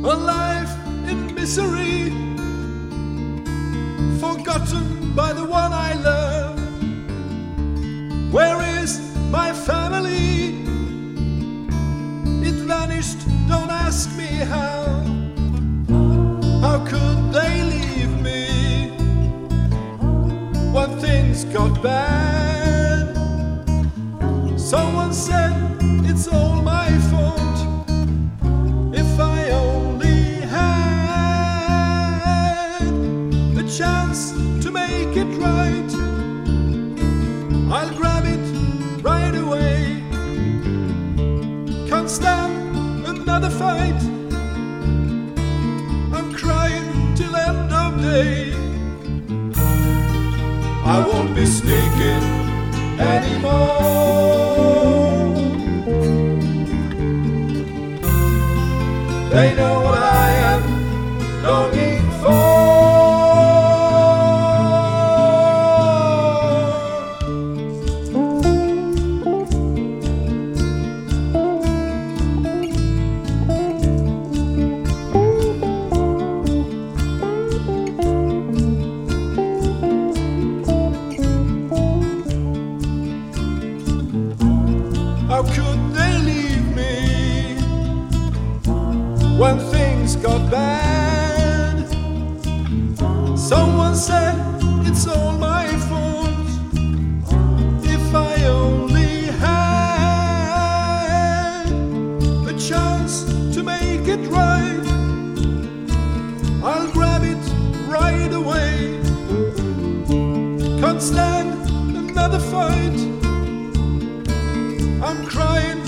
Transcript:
a life in misery, forgotten by the one I love. Where is my family? It vanished, don't ask me how. How could they leave me when things got bad? Someone said it's all my fault. If I only had a chance to make it right, I'll grab it right away. Can't stand another fight. I'm crying till end of day. I won't be sneaking anymore. They know what I am longing for. How could they leave me when things got bad? Someone said it's all my fault. If I only had a chance to make it right, I'll grab it right away. Can't stand another fight. I'm crying